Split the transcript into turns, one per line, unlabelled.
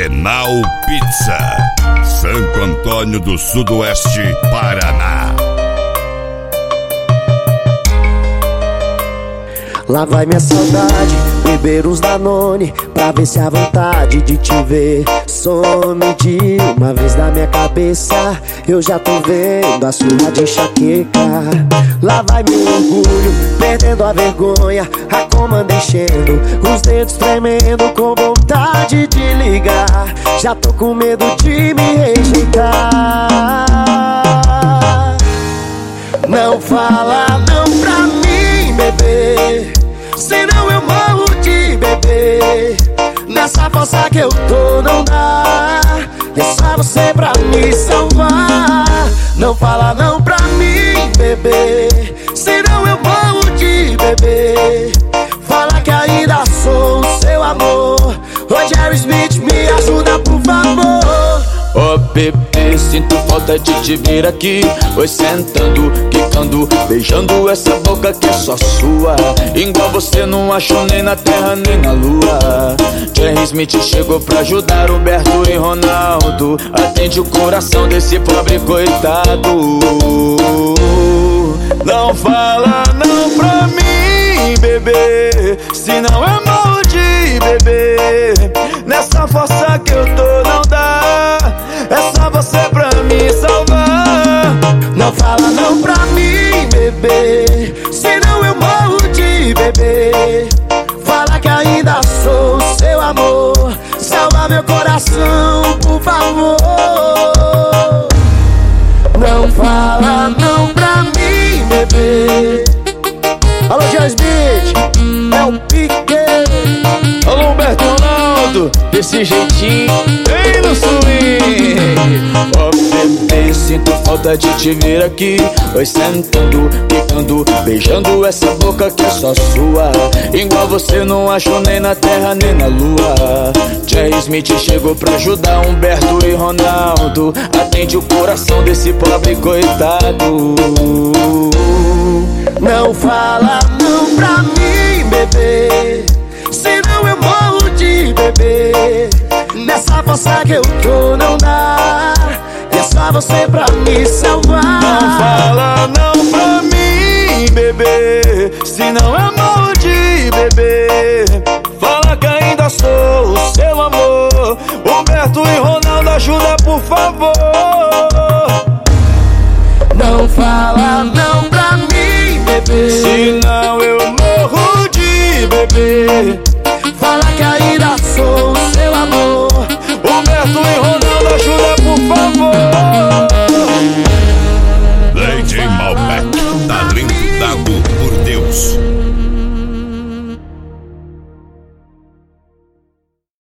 Grenal Pizza, Santo Antônio do Sudoeste, Paraná.
Lá vai minha saudade, beber uns Danone, pra ver se a vontade de te ver some de uma vez na minha cabeça. Eu já tô vendo a sua de enxaqueca. Lá vai meu orgulho, perdendo a vergonha, a comanda enchendo, os dedos tremendo com vontade de ligar. Já tô com medo de me rejeitar. Não fala não pra mim, bebê, senão eu morro de beber. Nessa força que eu tô não dá, é só você pra me salvar. Não fala não pra mim, bebê, senão eu morro de beber. Fala que ainda sou o seu amor. Ô Jerry Smith, me ajuda por favor.
Ô bebê, sinto falta de te ver aqui. Oi, sentando, quicando, beijando essa boca que é só sua. Igual você não achou nem na terra nem na lua. Jerry Smith chegou pra ajudar Humberto e Ronaldo. Atende o coração desse pobre coitado. Não fala não pra mim, bebê, senão eu morro de beber. Nessa força que eu tô não dá, é só você pra me salvar.
Não fala não pra mim, bebê, senão eu morro de beber. Fala que ainda sou o seu amor. Salva meu coração, por favor. Não fala não pra mim, bebê. Alô, Jerry Smith, é o Pique.
Alô, Humberto e Ronaldo, desse jeitinho, bem no swing. Ó bebê, sinto falta de te ver aqui. Oi, sentando, quicando, beijando essa boca que é só sua. Igual você não achou nem na terra nem na lua. Jerry Smith chegou pra ajudar Humberto e Ronaldo. Atende o coração desse pobre coitado.
Não fala não pra mim, bebê, senão eu morro de beber. Nessa força que eu tô não dá, é só você pra me salvar.
Não fala não pra mim, bebê, senão eu morro de beber.